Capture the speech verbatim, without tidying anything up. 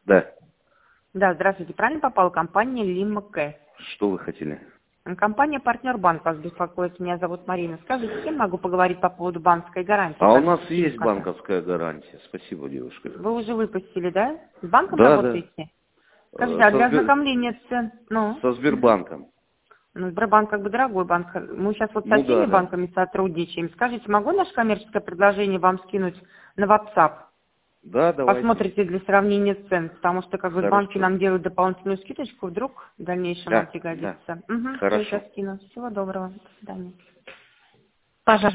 Да. Да, здравствуйте. Правильно попала компания Лима Кэш? Что вы хотели? Компания «Партнер Банк» вас беспокоит. Меня зовут Марина. Скажите, с кем могу поговорить по поводу банковской гарантии? А у Как нас это есть контракт? банковская гарантия. Спасибо, девушка. Вы уже выпустили, да? С банком Да, да. работаете? Э, Скажите, а Со, для Сбер- ознакомления цен? Ну? со Мгм. Сбербанком. Ну, Сбербанк как бы дорогой банк. Мы сейчас вот со Ну всеми да, да. банками сотрудничаем. Скажите, могу наше коммерческое предложение вам скинуть на WhatsApp? Да, давайте. Посмотрите для сравнения цен, потому что как бы банки Хорошо. нам делают дополнительную скидочку, вдруг в дальнейшем вам Да, да. пригодится. Угу, все, Хорошо. сейчас скину. Всего доброго. До свидания. Пожалуйста.